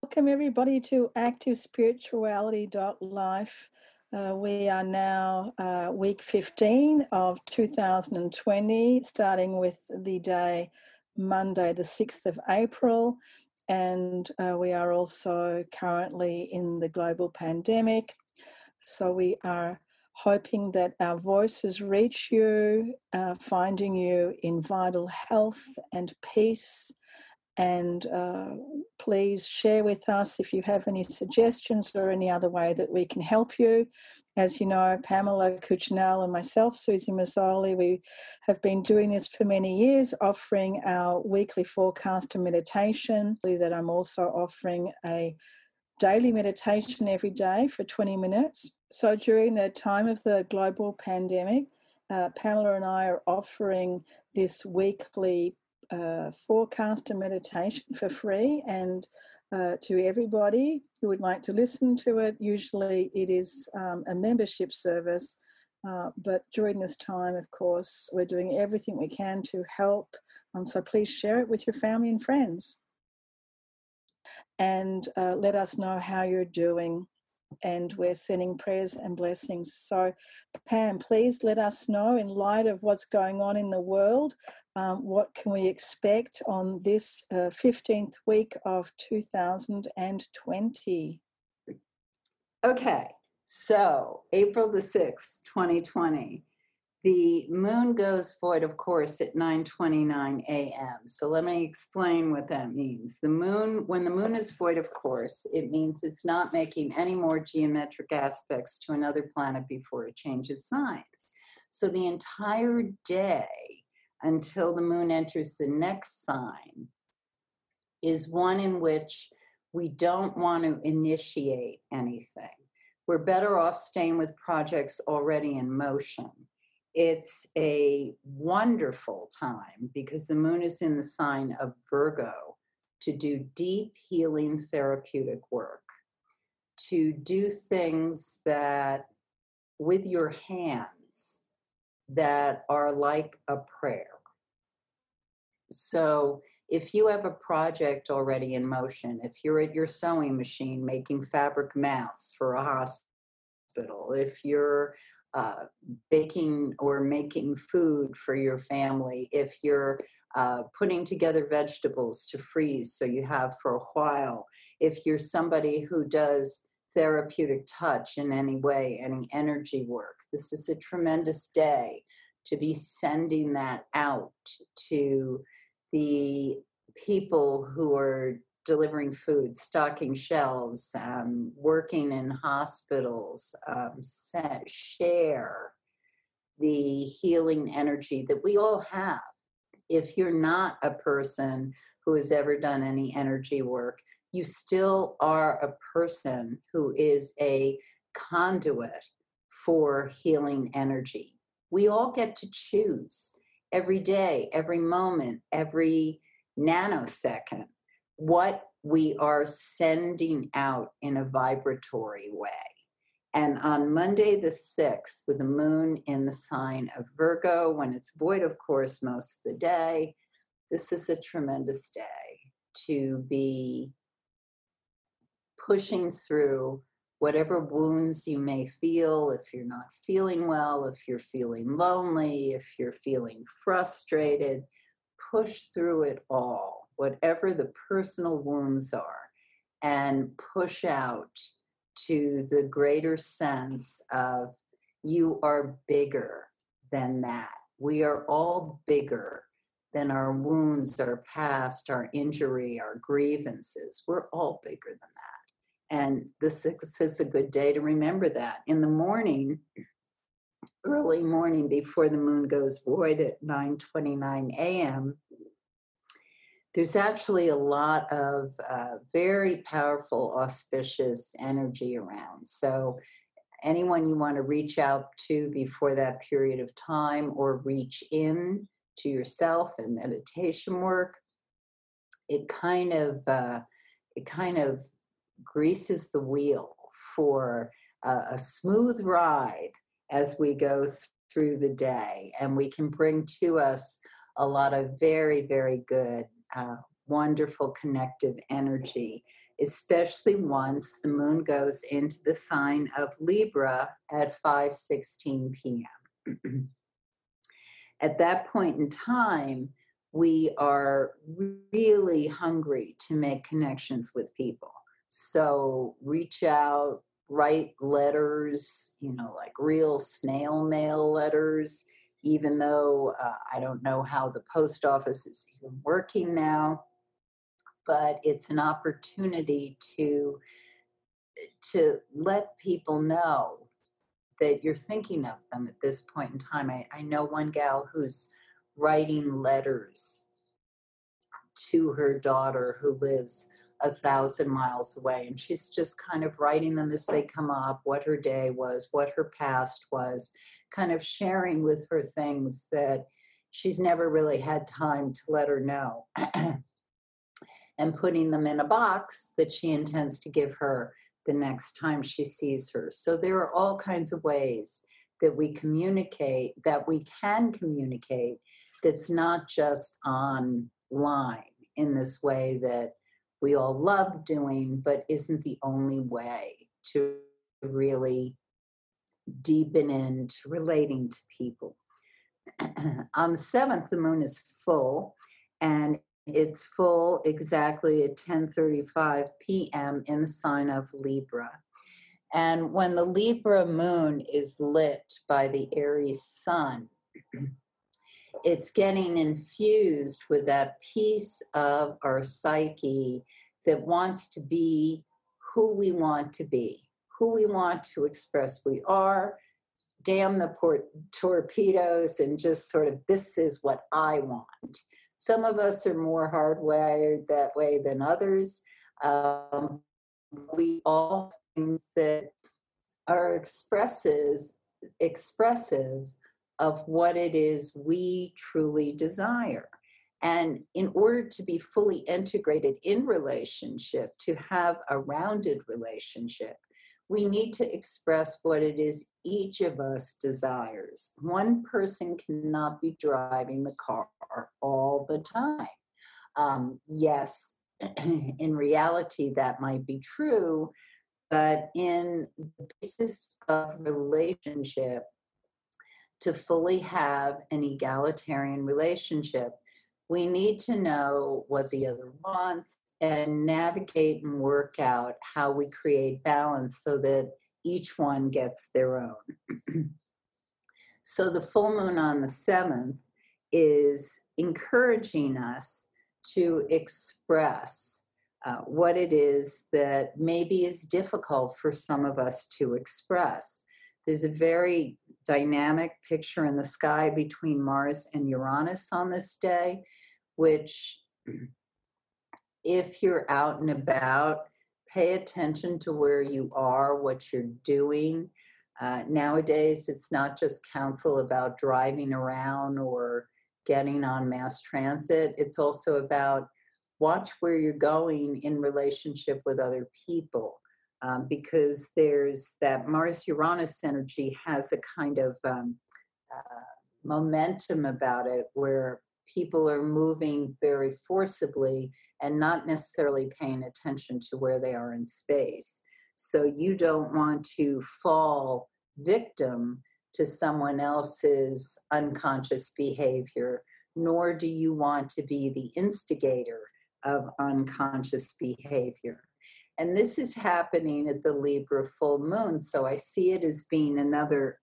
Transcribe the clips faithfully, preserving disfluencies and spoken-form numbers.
Welcome everybody to active spirituality dot life. Uh, we are now uh, week fifteen of two thousand twenty, starting with the day Monday, the sixth of April. And uh, we are also currently in the global pandemic. So we are hoping that our voices reach you, uh, finding you in vital health and peace. And uh, please share with us if you have any suggestions or any other way that we can help you. As you know, Pamela Cuccinell and myself, Susie Mazzoli, we have been doing this for many years, offering our weekly forecast and meditation. That I'm also offering a daily meditation every day for twenty minutes. So during the time of the global pandemic, uh, Pamela and I are offering this weekly uh, forecast and meditation for free, and uh, to everybody who would like to listen to it. Usually it is um, a membership service, uh, but during this time, of course, we're doing everything we can to help. Um, so please share it with your family and friends. And uh, let us know how you're doing. And we're sending prayers and blessings. So, Pam, please let us know, in light of what's going on in the world, um, what can we expect on this uh, fifteenth week of two thousand twenty? Okay, so April the sixth, twenty twenty. The moon goes void, of course, at nine twenty-nine a.m. So let me explain what that means. The moon, when the moon is void, of course, it means it's not making any more geometric aspects to another planet before it changes signs. So the entire day until the moon enters the next sign is one in which we don't want to initiate anything. We're better off staying with projects already in motion. It's a wonderful time because the moon is in the sign of Virgo to do deep healing therapeutic work, to do things that with your hands that are like a prayer. So if you have a project already in motion, if you're at your sewing machine making fabric masks for a hospital, if you're uh, baking or making food for your family, if you're uh, putting together vegetables to freeze so you have for a while, if you're somebody who does therapeutic touch in any way, any energy work, this is a tremendous day to be sending that out to the people who are delivering food, stocking shelves, um, working in hospitals, um, set, share the healing energy that we all have. If you're not a person who has ever done any energy work, you still are a person who is a conduit for healing energy. We all get to choose every day, every moment, every nanosecond what we are sending out in a vibratory way. And on Monday the sixth, with the moon in the sign of Virgo, when it's void, of course, most of the day, this is a tremendous day to be pushing through whatever wounds you may feel. If you're not feeling well, if you're feeling lonely, if you're feeling frustrated, push through it all, whatever the personal wounds are, and push out to the greater sense of you are bigger than that. We are all bigger than our wounds, our past, our injury, our grievances. We're all bigger than that. And the sixth is a good day to remember that. In the morning, early morning before the moon goes void at nine twenty-nine a.m., there's actually a lot of uh, very powerful, auspicious energy around. So anyone you want to reach out to before that period of time, or reach in to yourself in meditation work, it kind of uh, it kind of greases the wheel for a, a smooth ride as we go th- through the day, and we can bring to us a lot of very, very good uh, wonderful connective energy, especially once the moon goes into the sign of Libra at five sixteen p.m. At that point in time, we are really hungry to make connections with people. So reach out, write letters, you know, like real snail mail letters, even though uh, I don't know how the post office is even working now, but it's an opportunity to, to let people know that you're thinking of them at this point in time. I, I know one gal who's writing letters to her daughter who lives a thousand miles away, and she's just kind of writing them as they come up, what her day was, what her past was, kind of sharing with her things that she's never really had time to let her know, and putting them in a box that she intends to give her the next time she sees her. So there are all kinds of ways that we communicate, that we can communicate, that's not just online in this way that we all love doing, but isn't the only way to really deepen into relating to people. On the seventh, the moon is full, and it's full exactly at ten thirty-five p.m. in the sign of Libra. And when the Libra moon is lit by the Aries sun, it's getting infused with that piece of our psyche that wants to be who we want to be, who we want to express we are. Damn the port- torpedoes, and just sort of, this is what I want. Some of us are more hardwired that way than others. Um, we all things that are expresses, expressive of what it is we truly desire. And in order to be fully integrated in relationship, to have a rounded relationship, we need to express what it is each of us desires. One person cannot be driving the car all the time. Um, yes, in reality, that might be true, but in the basis of relationship, to fully have an egalitarian relationship, we need to know what the other wants and navigate and work out how we create balance so that each one gets their own. So the full moon on the seventh is encouraging us to express uh, what it is that maybe is difficult for some of us to express. There's a very dynamic picture in the sky between Mars and Uranus on this day, which, if you're out and about, pay attention to where you are, what you're doing. Uh, nowadays, it's not just counsel about driving around or getting on mass transit. It's also about watch where you're going in relationship with other people, um, because there's that Mars-Uranus energy has a kind of um, uh, momentum about it where people are moving very forcibly and not necessarily paying attention to where they are in space. So you don't want to fall victim to someone else's unconscious behavior, nor do you want to be the instigator of unconscious behavior. And this is happening at the Libra full moon. So I see it as being another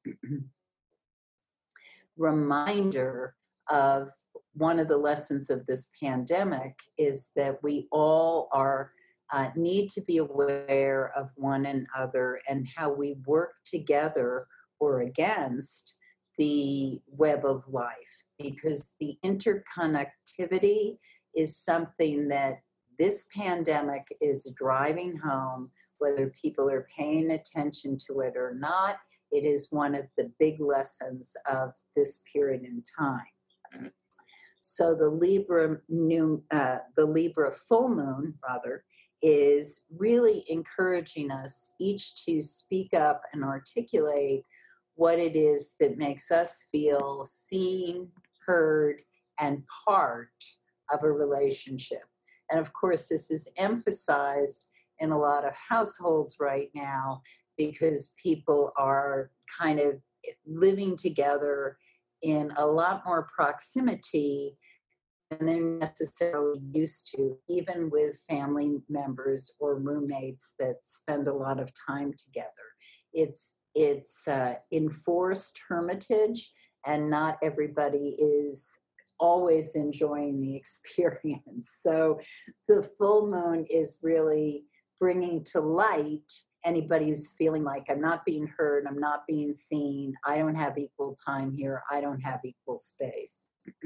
reminder of one of the lessons of this pandemic is that we all are uh, need to be aware of one another and how we work together or against the web of life, because the interconnectivity is something that this pandemic is driving home, whether people are paying attention to it or not. It is one of the big lessons of this period in time. So the Libra new, uh, the Libra full moon, rather, is really encouraging us each to speak up and articulate what it is that makes us feel seen, heard, and part of a relationship. And of course, this is emphasized in a lot of households right now because people are kind of living together in a lot more proximity than they're necessarily used to, even with family members or roommates that spend a lot of time together. It's it's uh, enforced hermitage, and not everybody is always enjoying the experience. So the full moon is really bringing to light anybody who's feeling like I'm not being heard, I'm not being seen, I don't have equal time here, I don't have equal space.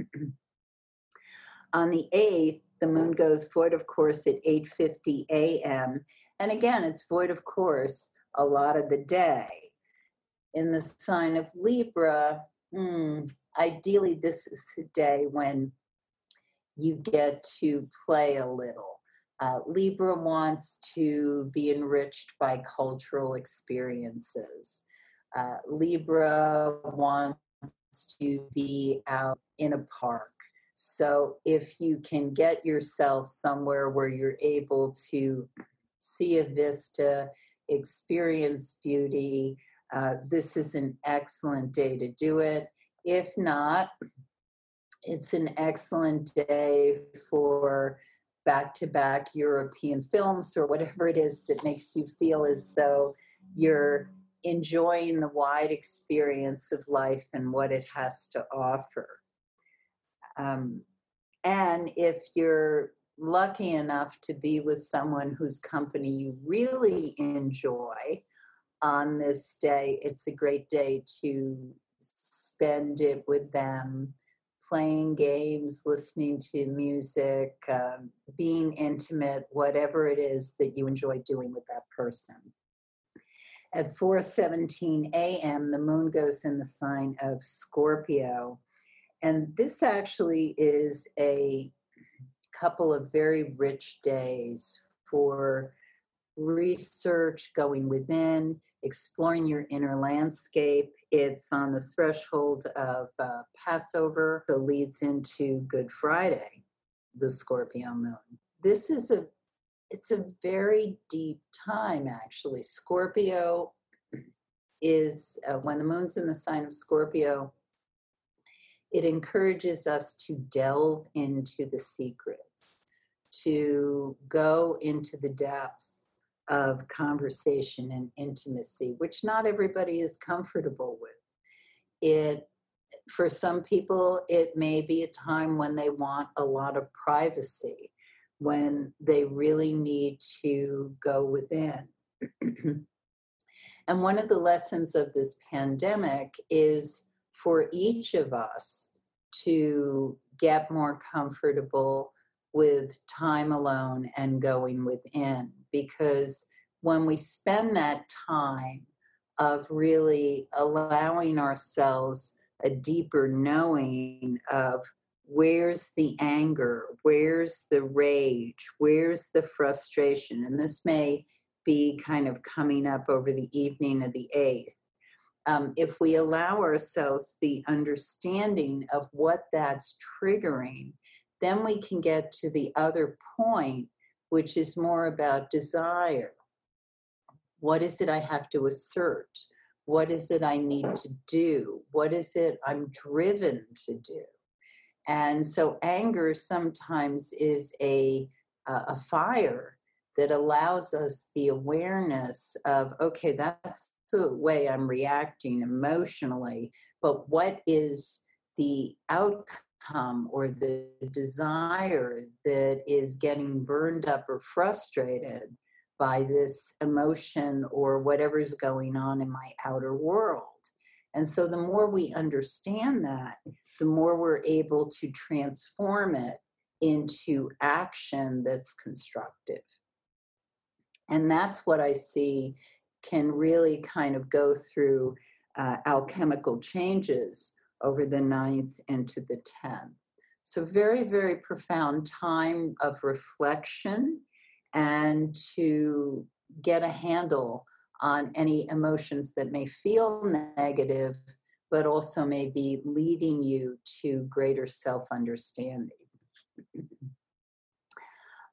On the eighth, the moon goes void of course at eight fifty a.m. And again, it's void of course a lot of the day. In the sign of Libra, hmm, ideally this is a day when you get to play a little. Uh, Libra wants to be enriched by cultural experiences. Uh, Libra wants to be out in a park. So if you can get yourself somewhere where you're able to see a vista, experience beauty, uh, this is an excellent day to do it. If not, it's an excellent day for back-to-back European films or whatever it is that makes you feel as though you're enjoying the wide experience of life and what it has to offer. Um, and if you're lucky enough to be with someone whose company you really enjoy on this day, it's a great day to spend it with them, playing games, listening to music, um, being intimate, whatever it is that you enjoy doing with that person. At four seventeen a.m., the moon goes in the sign of Scorpio. And this actually is a couple of very rich days for research, going within, exploring your inner landscape. It's on the threshold of uh, Passover, so leads into Good Friday, the Scorpio moon. This is a, it's a very deep time, actually. Scorpio is, uh, when the moon's in the sign of Scorpio, it encourages us to delve into the secrets, to go into the depths of conversation and intimacy, which not everybody is comfortable with. It, for some people, it may be a time when they want a lot of privacy, when they really need to go within. And one of the lessons of this pandemic is for each of us to get more comfortable with time alone and going within, because when we spend that time of really allowing ourselves a deeper knowing of where's the anger, where's the rage, where's the frustration, and this may be kind of coming up over the evening of the eighth. Um, if we allow ourselves the understanding of what that's triggering, then we can get to the other point, which is more about desire. What is it I have to assert? What is it I need to do? What is it I'm driven to do? And so anger sometimes is a, uh, a fire that allows us the awareness of, okay, that's the way I'm reacting emotionally, but what is the outcome or the desire that is getting burned up or frustrated by this emotion or whatever's going on in my outer world? And so the more we understand that, the more we're able to transform it into action that's constructive. And that's what I see can really kind of go through uh, alchemical changes over the ninth into the tenth. So very, very profound time of reflection and to get a handle on any emotions that may feel negative, but also may be leading you to greater self-understanding.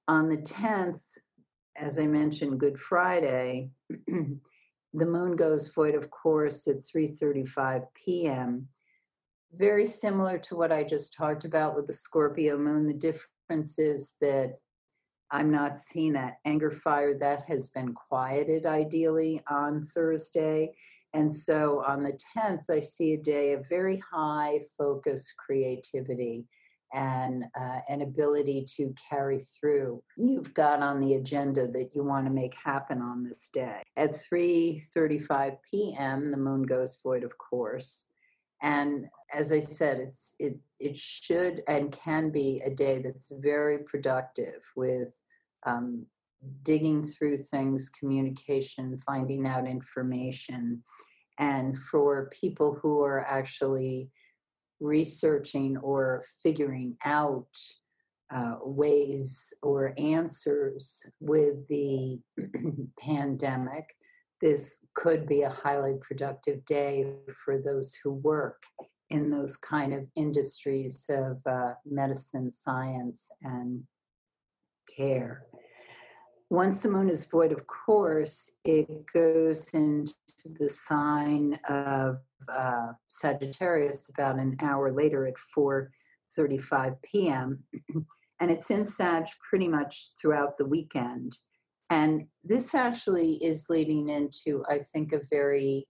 On the tenth, as I mentioned, Good Friday, the moon goes void of course at three thirty-five p.m. Very similar to what I just talked about with the Scorpio moon. The difference is that I'm not seeing that anger fire that has been quieted ideally on Thursday. And so on the tenth, I see a day of very high focus creativity and uh, an ability to carry through. You've got on the agenda that you want to make happen on this day. At three thirty-five p.m., the moon goes void, of course. And as I said, it's it it should and can be a day that's very productive with um, digging through things, communication, finding out information. And for people who are actually researching or figuring out uh, ways or answers with the pandemic, this could be a highly productive day for those who work in those kind of industries of uh, medicine, science, and care. Once the moon is void, of course, it goes into the sign of uh, Sagittarius about an hour later at four thirty-five p.m. And it's in Sag pretty much throughout the weekend. And this actually is leading into, I think, a very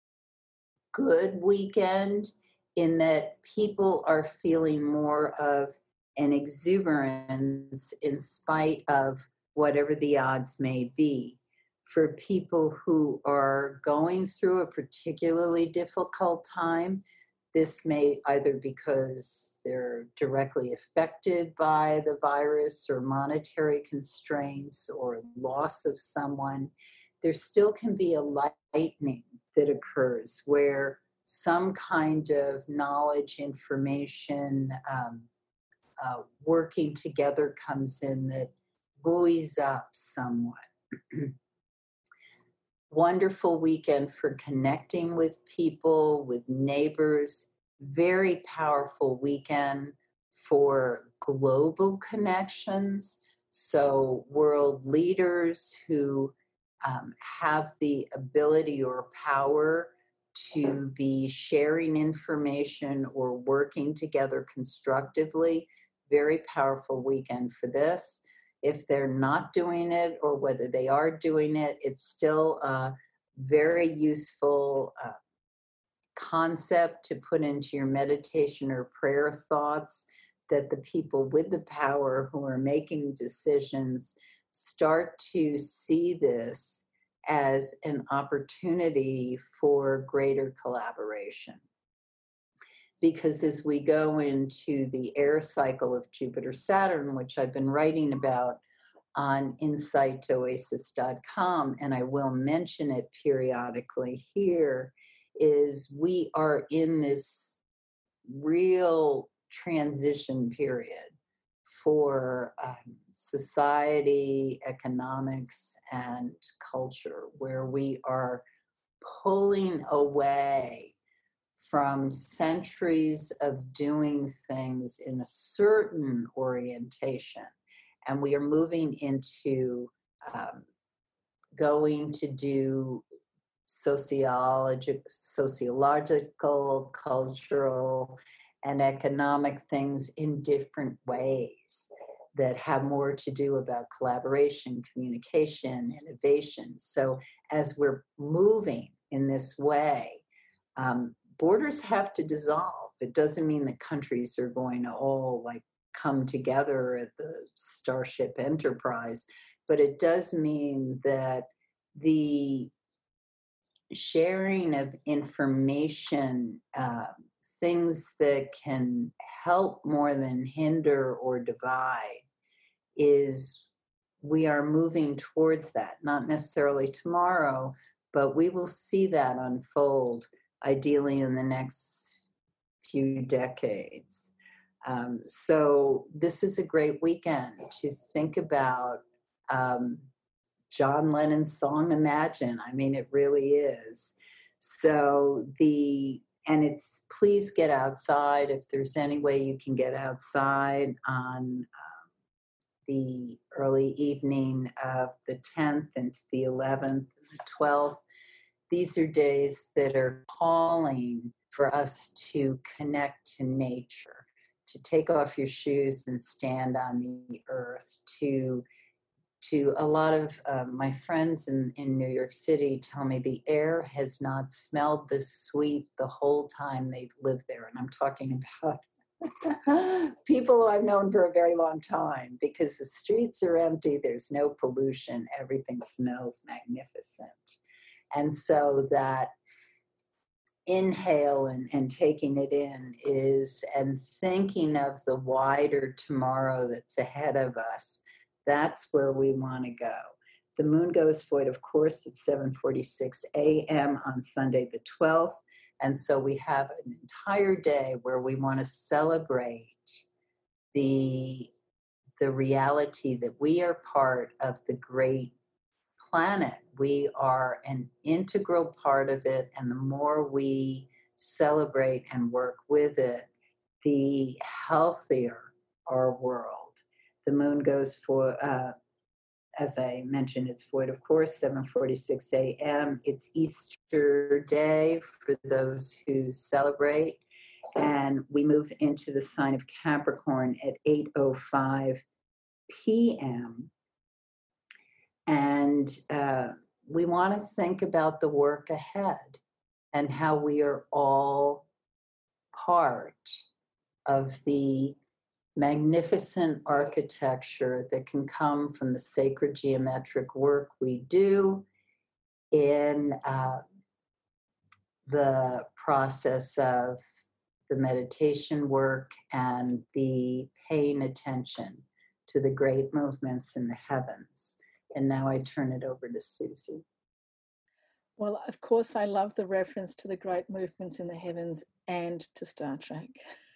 good weekend in that people are feeling more of an exuberance in spite of whatever the odds may be. For people who are going through a particularly difficult time, this may either because they're directly affected by the virus or monetary constraints or loss of someone, there still can be a lightning that occurs where some kind of knowledge, information, um, uh, working together comes in that buoys up somewhat. Wonderful weekend for connecting with people, with neighbors. Very powerful weekend for global connections. So world leaders who um, have the ability or power to be sharing information or working together constructively. Very powerful weekend for this. If they're not doing it or whether they are doing it, it's still a very useful uh, concept to put into your meditation or prayer thoughts, that the people with the power who are making decisions start to see this as an opportunity for greater collaboration. Because as we go into the air cycle of Jupiter-Saturn, which I've been writing about on insight oasis dot com, and I will mention it periodically here, is we are in this real transition period for um, society, economics, and culture, where we are pulling away from centuries of doing things in a certain orientation. And we are moving into um, going to do sociologic, sociological, cultural, and economic things in different ways that have more to do about collaboration, communication, innovation. So as we're moving in this way, um, borders have to dissolve. It doesn't mean that countries are going to all like come together at the Starship Enterprise, but it does mean that the sharing of information, uh, things that can help more than hinder or divide, is we are moving towards that. Not necessarily tomorrow, but we will see that unfold ideally in the next few decades. Um, so this is a great weekend to think about um, John Lennon's song Imagine. I mean, it really is. So the, and it's, please get outside if there's any way you can get outside on uh, the early evening of the tenth into the eleventh, the twelfth. These are days that are calling for us to connect to nature, to take off your shoes and stand on the earth, to to a lot of uh, my friends in, in New York City tell me the air has not smelled this sweet the whole time they've lived there. And I'm talking about people who I've known for a very long time, because the streets are empty, there's no pollution, everything smells magnificent. And so that inhale and, and taking it in is, and thinking of the wider tomorrow that's ahead of us, that's where we want to go. The moon goes void, of course, at seven forty-six a.m. on Sunday the twelfth. And so we have an entire day where we want to celebrate the, the reality that we are part of the great planet. We are an integral part of it. And the more we celebrate and work with it, the healthier our world. The moon goes for, uh, as I mentioned, it's void, of course, seven forty-six a.m. It's Easter Day for those who celebrate. And we move into the sign of Capricorn at eight oh five p.m. And uh, we want to think about the work ahead and how we are all part of the magnificent architecture that can come from the sacred geometric work we do in uh, the process of the meditation work and the paying attention to the great movements in the heavens. And now I turn it over to Susie. Well, of course, I love the reference to the great movements in the heavens and to Star Trek.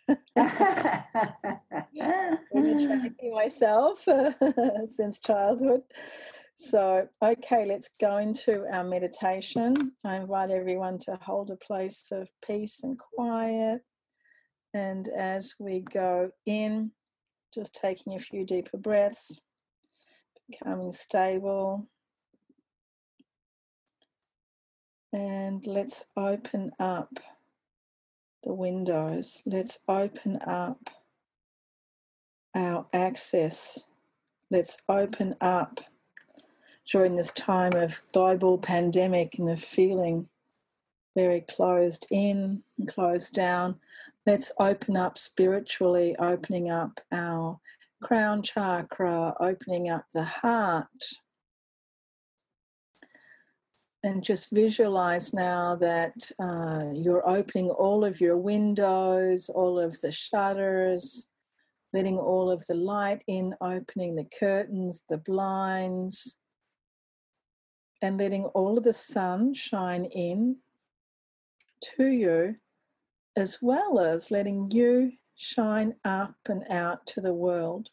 Been tracking myself uh, since childhood. So, okay, let's go into our meditation. I invite everyone to hold a place of peace and quiet. And as we go in, just taking a few deeper breaths, becoming stable. And let's open up the windows. Let's open up our access. Let's open up during this time of global pandemic and of feeling very closed in and closed down. Let's open up spiritually, opening up our crown chakra, opening up the heart. And just visualize now that uh, you're opening all of your windows, all of the shutters, letting all of the light in, opening the curtains, the blinds, and letting all of the sun shine in to you, as well as letting you shine up and out to the world.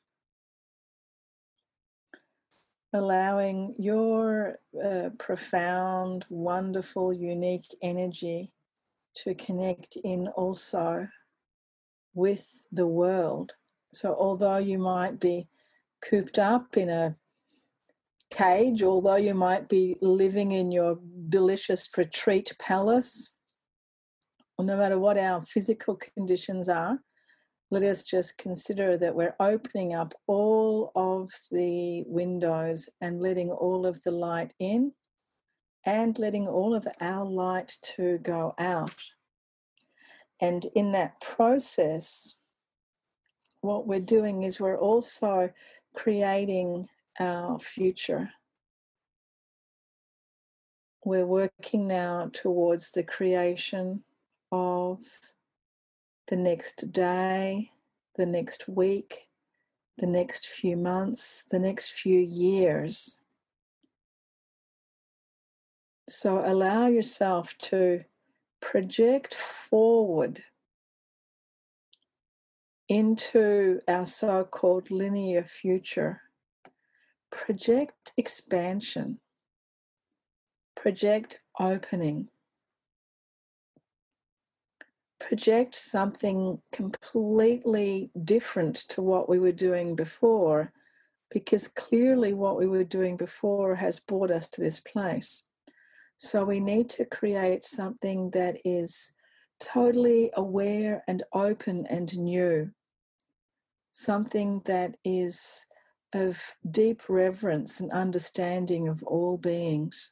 Allowing your uh, profound, wonderful, unique energy to connect in also with the world. So although you might be cooped up in a cage, although you might be living in your delicious retreat palace, or no matter what our physical conditions are, let us just consider that we're opening up all of the windows and letting all of the light in and letting all of our light to go out. And in that process, what we're doing is we're also creating our future. We're working now towards the creation of the next day, the next week, the next few months, the next few years. So allow yourself to project forward into our so-called linear future. Project expansion. Project opening. Project something completely different to what we were doing before, because clearly what we were doing before has brought us to this place. So we need to create something that is totally aware and open and new, something that is of deep reverence and understanding of all beings.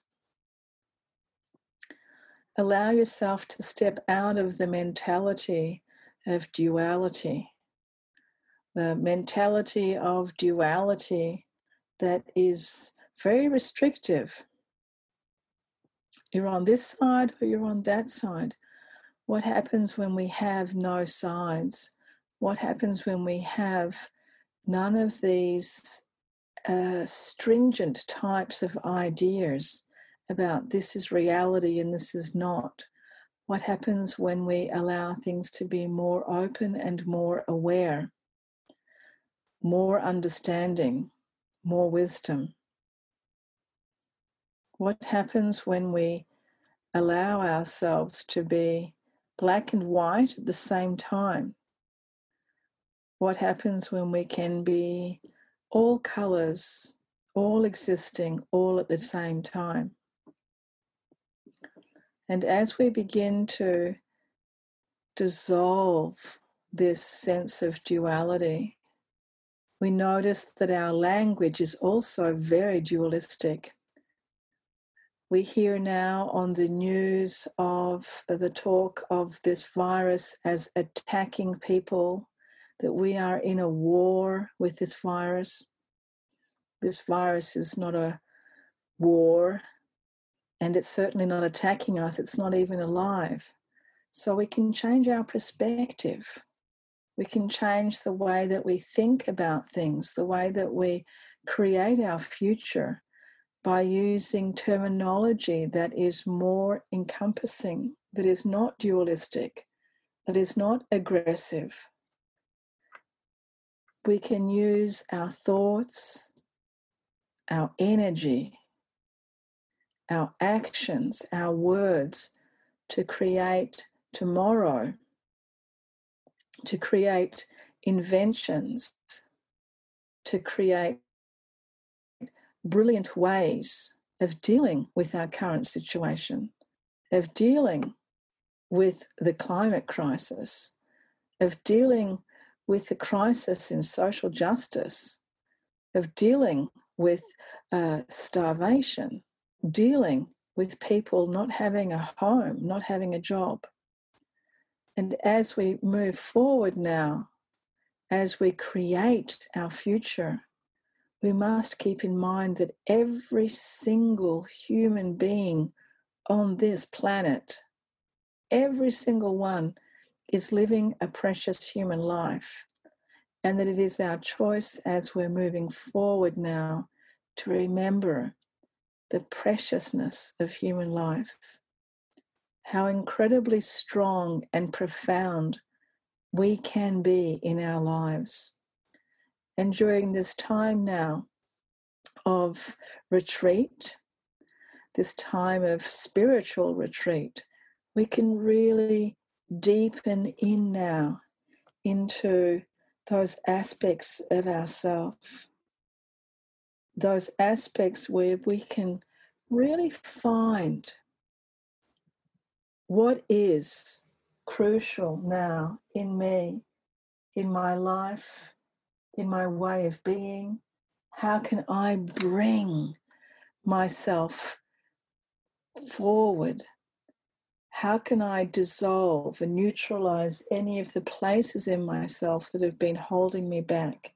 Allow yourself to step out of the mentality of duality, the mentality of duality that is very restrictive. You're on this side or you're on that side. What happens when we have no sides? What happens when we have none of these uh, stringent types of ideas about this is reality and this is not? What happens when we allow things to be more open and more aware, more understanding, more wisdom? What happens when we allow ourselves to be black and white at the same time? What happens when we can be all colours, all existing, all at the same time? And as we begin to dissolve this sense of duality, we notice that our language is also very dualistic. We hear now on the news of the talk of this virus as attacking people, that we are in a war with this virus. This virus is not a war, and it's certainly not attacking us. It's not even alive. So we can change our perspective. We can change the way that we think about things, the way that we create our future, by using terminology that is more encompassing, that is not dualistic, that is not aggressive. We can use our thoughts, our energy, our actions, our words to create tomorrow, to create inventions, to create brilliant ways of dealing with our current situation, of dealing with the climate crisis, of dealing with the crisis in social justice, of dealing with uh, starvation, dealing with people not having a home, not having a job. And as we move forward now, as we create our future, we must keep in mind that every single human being on this planet, every single one, is living a precious human life, and that it is our choice as we're moving forward now to remember the preciousness of human life, how incredibly strong and profound we can be in our lives. And during this time now of retreat, this time of spiritual retreat, we can really deepen in now into those aspects of ourselves, those aspects where we can really find what is crucial now in me, in my life, in my way of being. How can I bring myself forward? How can I dissolve and neutralize any of the places in myself that have been holding me back?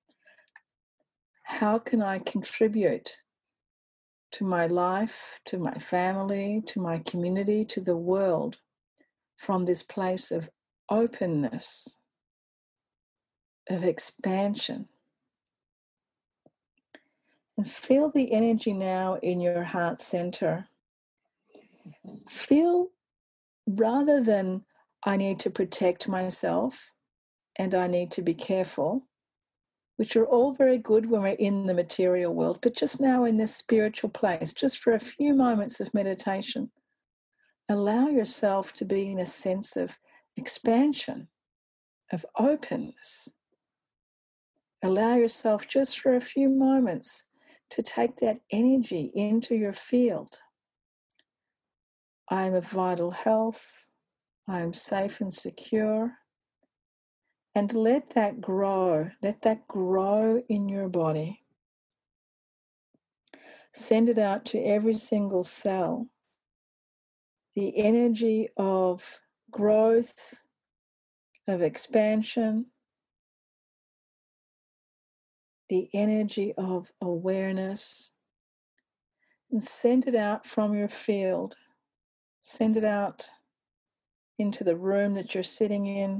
How can I contribute to my life, to my family, to my community, to the world from this place of openness, of expansion? And feel the energy now in your heart center. Feel, rather than I need to protect myself and I need to be careful, which are all very good when we're in the material world, but just now in this spiritual place, just for a few moments of meditation, allow yourself to be in a sense of expansion, of openness, Allow yourself just for a few moments to take that energy into your field. I am of vital health. I am safe and secure. And let that grow. Let that grow in your body. Send it out to every single cell. The energy of growth, of expansion, the energy of awareness, and send it out from your field. Send it out into the room that you're sitting in.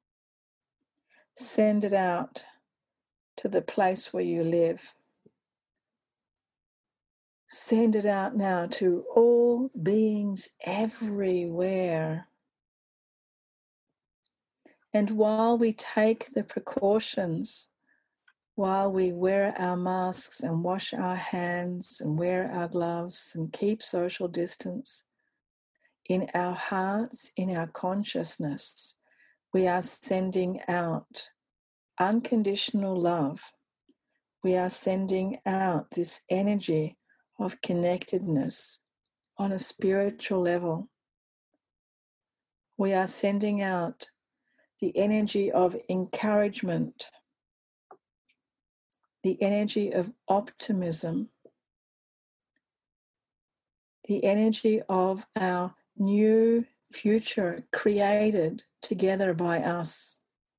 Send it out to the place where you live. Send it out now to all beings everywhere. And while we take the precautions, while we wear our masks and wash our hands and wear our gloves and keep social distance, in our hearts, in our consciousness, we are sending out unconditional love. We are sending out this energy of connectedness on a spiritual level. We are sending out the energy of encouragement, the energy of optimism, the energy of our new future created together by us.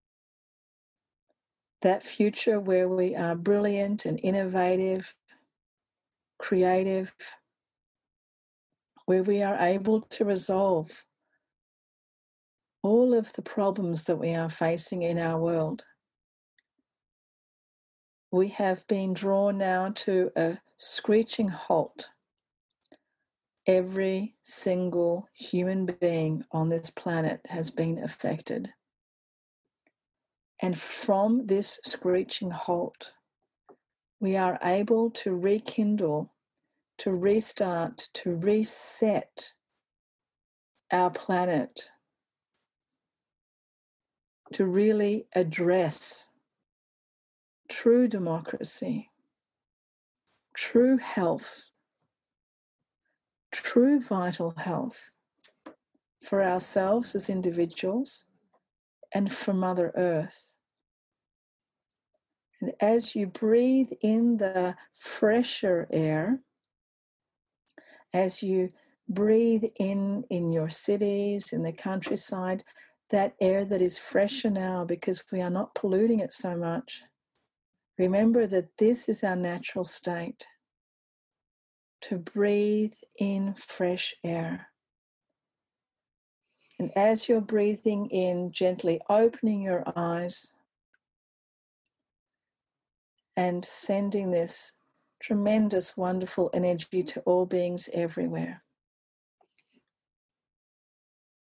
That future where we are brilliant and innovative, creative, where we are able to resolve all of the problems that we are facing in our world. We have been drawn now to a screeching halt. Every single human being on this planet has been affected. And from this screeching halt, we are able to rekindle, to restart, to reset our planet, to really address true democracy, true health, true vital health for ourselves as individuals and for Mother Earth. And as you breathe in the fresher air, as you breathe in in your cities, in the countryside, that air that is fresher now because we are not polluting it so much, remember that this is our natural state, to breathe in fresh air. And as you're breathing in, gently opening your eyes and sending this tremendous, wonderful energy to all beings everywhere.